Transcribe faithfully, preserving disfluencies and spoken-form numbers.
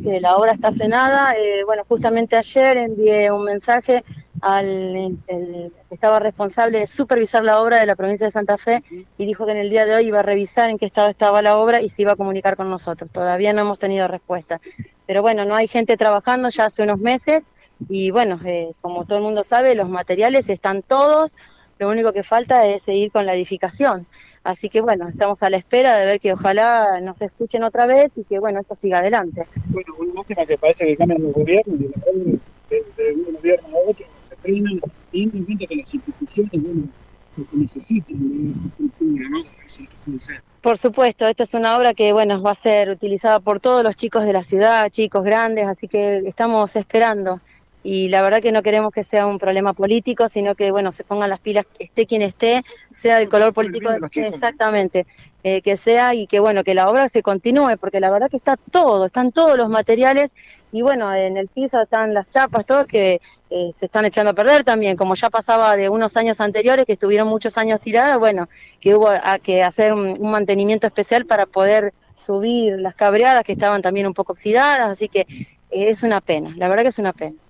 que la obra está frenada. Eh, bueno, justamente ayer envié un mensaje al el, el, que estaba responsable de supervisar la obra de la provincia de Santa Fe y dijo que en el día de hoy iba a revisar en qué estado estaba la obra y se iba a comunicar con nosotros. Todavía no hemos tenido respuesta. Pero bueno, no hay gente trabajando ya hace unos meses y bueno, eh, como todo el mundo sabe, los materiales están todos, lo único que falta es seguir con la edificación. Así que bueno, estamos a la espera de ver que ojalá nos escuchen otra vez y que bueno, esto siga adelante. Bueno, una lástima que parece que cambian los gobiernos, y la verdad, de, de un gobierno a otro se frenan, teniendo en cuenta que las instituciones, bueno, lo que necesitan de esa estructura, ¿no? Así que suele ser. Por supuesto, esta es una obra que bueno, va a ser utilizada por todos los chicos de la ciudad, chicos grandes, así que estamos esperando. Y la verdad que no queremos que sea un problema político, sino que bueno, se pongan las pilas, esté quien esté, sea del color político, exactamente, eh, que sea y que bueno, que la obra se continúe, porque la verdad que está todo, están todos los materiales y bueno, en el piso están las chapas, todo que eh, se están echando a perder también, como ya pasaba de unos años anteriores que estuvieron muchos años tiradas, bueno, que hubo a, que hacer un, un mantenimiento especial para poder subir las cabreadas que estaban también un poco oxidadas, así que eh, es una pena, la verdad que es una pena.